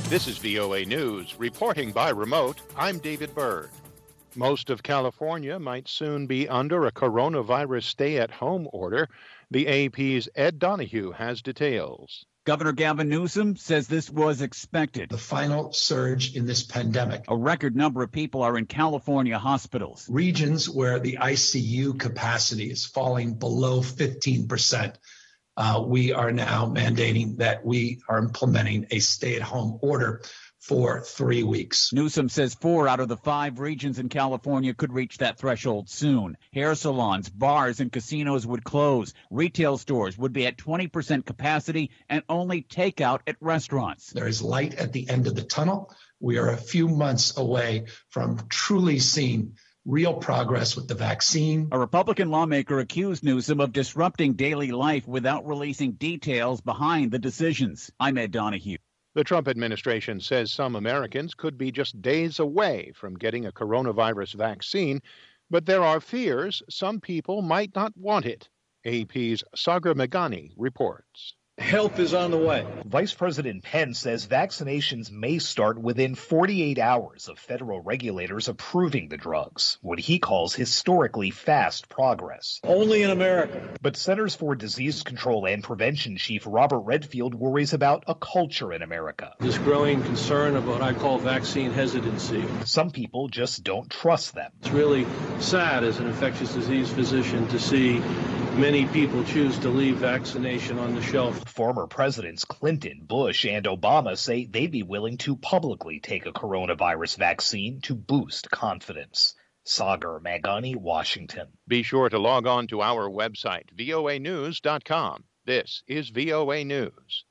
This is VOA News. Reporting by remote, I'm David Byrd. Most of California might soon be under a coronavirus stay-at-home order. The AP's Ed Donahue has details. Governor Gavin Newsom says this was expected. The final surge in this pandemic. A record number of people are in California hospitals. Regions where the ICU capacity is falling below 15%. We are now mandating that we are implementing a stay-at-home order for 3 weeks. Newsom says 4 out of the 5 regions in California could reach that threshold soon. Hair salons, bars, and casinos would close. Retail stores would be at 20% capacity and only takeout at restaurants. There is light at the end of the tunnel. We are a few months away from truly seeing real progress with the vaccine. A Republican lawmaker accused Newsom of disrupting daily life without releasing details behind the decisions. I'm Ed Donahue. The Trump administration says some Americans could be just days away from getting a coronavirus vaccine, but there are fears some people might not want it. AP's Sagar Meghani reports. Help is on the way. Vice President Pence says vaccinations may start within 48 hours of federal regulators approving the drugs, what he calls historically fast progress. Only in America. But Centers for Disease Control and Prevention Chief Robert Redfield worries about a culture in America. This growing concern of what I call vaccine hesitancy. Some people just don't trust them. It's really sad as an infectious disease physician to see many people choose to leave vaccination on the shelf. Former Presidents Clinton, Bush, and Obama say they'd be willing to publicly take a coronavirus vaccine to boost confidence. Sagar Meghani, Washington. Be sure to log on to our website, voanews.com. This is VOA News.